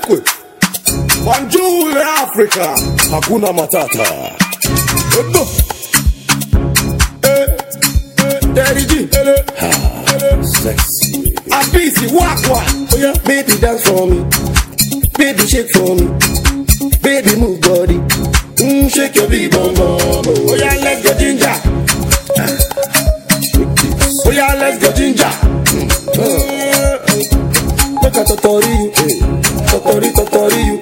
Ekwe. Banjul Africa. Hakuna Matata. Daddy G. Sexy. I'm busy, walk. Oh yeah. Baby, dance for me. Baby, shake for me. Baby, move body. Shake your big bum bum. Oh yeah, let's go ginger. Oh yeah, let's go ginger. Look at Totori you. Totori you. Totori you.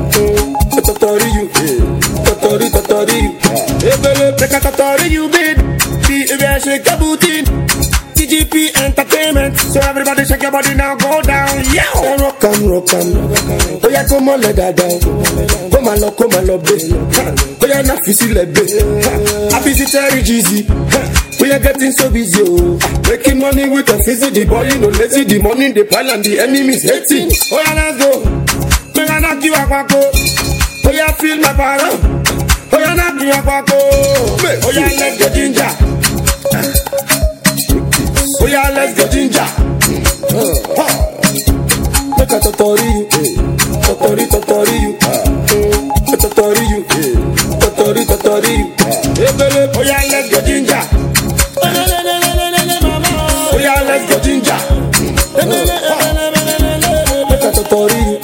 Totori you. Look at Totori you, baby. Shake your booty. TGP Entertainment. So everybody shake your body now, go down. Yeah. Rock and. Oh yeah, come on, let that down. Come on, baby. Oh yeah, not feel like baby. I visit Terry Jeezy. We are getting so busy, oh. Making money with a fizzy. The boy, you know, lazy. The money, the pile, and the enemies hating. Oh yeah, let's go. Make I knock you a quacko. Oh yeah, feel my power. Oh yeah, knock you a quacko. Oh yeah, let's go ginger. Oh yeah, let's go ginger. Look at Totori you. Totori you. Totori you. Oh yeah, let's go ginger. Oh yeah, let's go ginger. Look at Totori you.